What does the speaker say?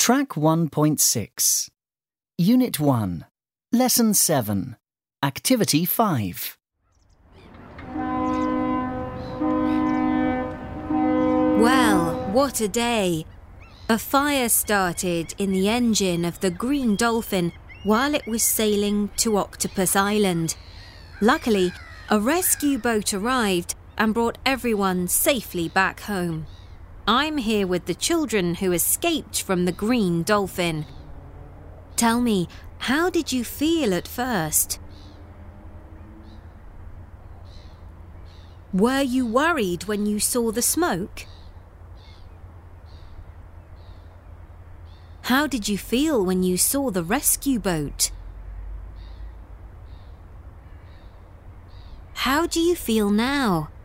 Track 1.6 Unit 1 Lesson 7 Activity 5 Well, what a day! A fire started in the engine of the Green Dolphin while it was sailing to Octopus Island. Luckily, a rescue boat arrived and brought everyone safely back home. I'm here with the children who escaped from the Green Dolphin. Tell me, how did you feel at first? Were you worried when you saw the smoke? How did you feel when you saw the rescue boat? How do you feel now?